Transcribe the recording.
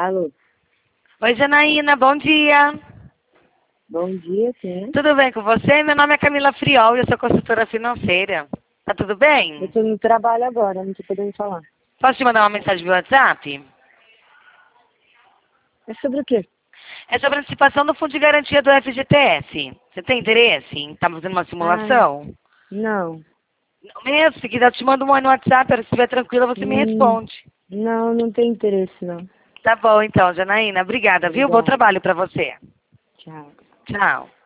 Alô? Oi, Janaína, bom dia. Bom dia, sim. Tudo bem com você? Meu nome é Camila Friol e eu sou consultora financeira. Tá tudo Eu bem? tô no trabalho agora, não tô podendo falar. Posso te mandar uma mensagem via WhatsApp? É sobre o quê? É sobre a antecipação do Fundo de Garantia do FGTS. Você tem interesse em estar fazendo uma Ah, simulação? não. Não mesmo? Se quiser, eu te mando um no WhatsApp. Se estiver tranquila, você me Hum, responde. não tem interesse, não. Tá bom, então, Janaína. Obrigada, viu? Bom Obrigada. trabalho para você. Tchau. Tchau.